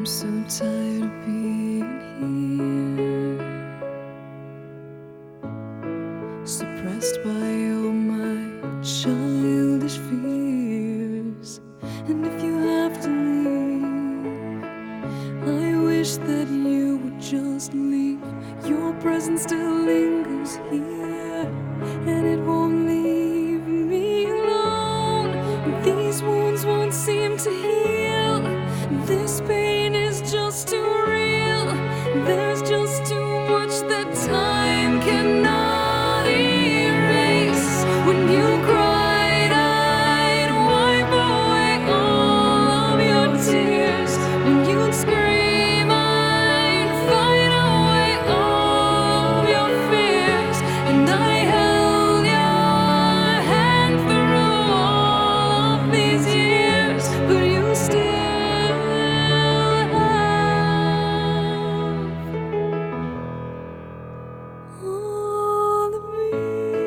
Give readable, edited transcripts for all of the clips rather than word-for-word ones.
I'm so tired of being here, suppressed by all my childish fears. And if you have to leave, I wish that you would just leave. Your presence still lingers here, and it won't leave me alone. These wounds won't seem to heal. This pain is just too real. There's just too much that time cannot erase. When you cried, I'd wipe away all of your tears. When you'd scream, I'd fight away all of your fears. And I held your hand through all of these years, but you still all of me.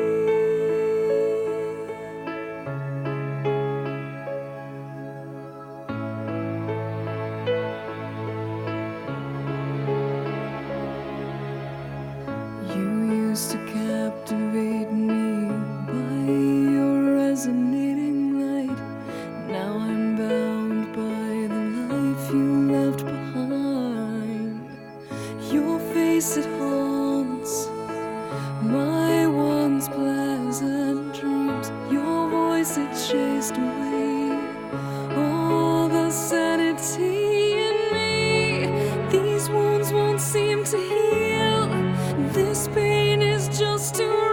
You used to captivate me by your resonating light. Now I'm bound by the life you left behind. Your face, it haunts my once pleasant dreams. Your voice, it chased away all the sanity in me. These wounds won't seem to heal. This pain is just too